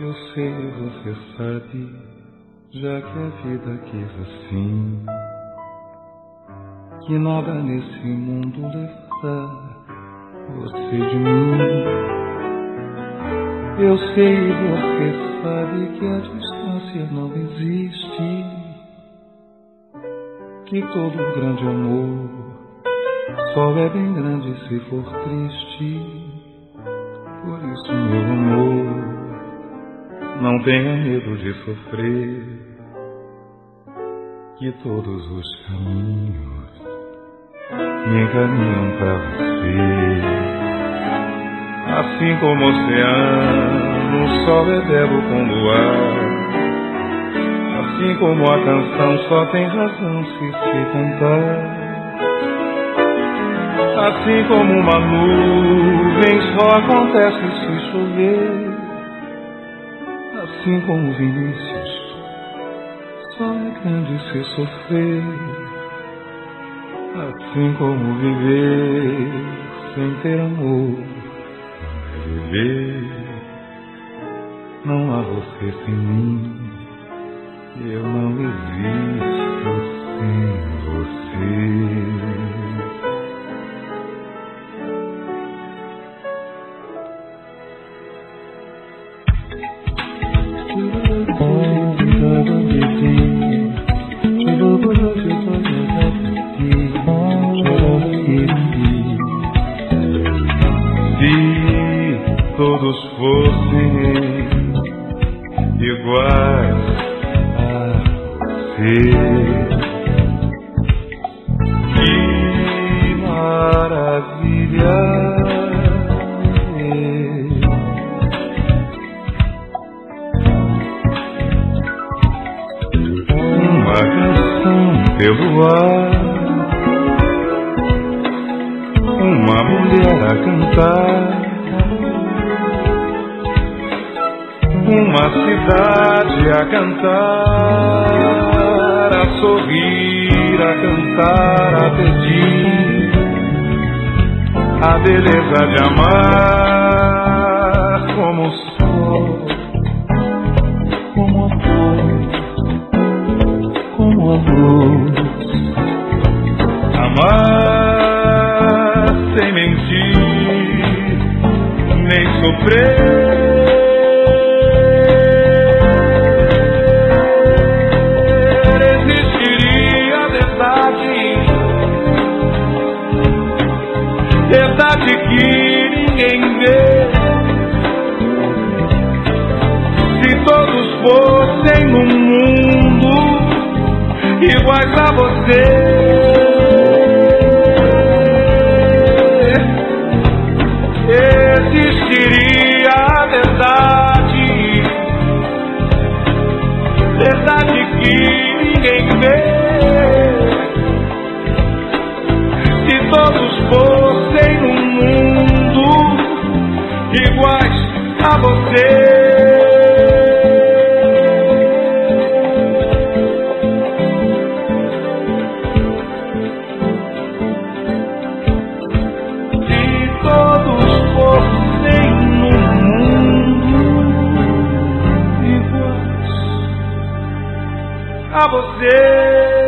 Eu sei, você sabe, já que a vida quis assim, que nada nesse mundo levará você de mim. Eu sei, você sabe que a distância não existe, que todo grande amor só é bem grande se for triste. Por isso, meu amor, não tenha medo de sofrer, que todos os caminhos me encaminham pra você. Assim como o oceano, o sol é belo com luar. Assim como a canção só tem razão se cantar. Assim como uma nuvem só acontece se chover. Assim como Vinícius, só é grande se sofrer. Assim como viver sem ter amor, viver. Não há você sem mim, eu não existo sem você. Se todos fossem iguais a você, que maravilha! Uma canção pelo ar, uma mulher a cantar, uma cidade a cantar, a sorrir, a cantar, a pedir a beleza de amar, como o sol, como a flor, como a luz. Amar sem mentir, nem sofrer. Existiria verdade que ninguém vê. Se todos fossem no mundo iguais a você, existiria a verdade que ninguém vê. Se todos fossem no mundo iguais a você, a você.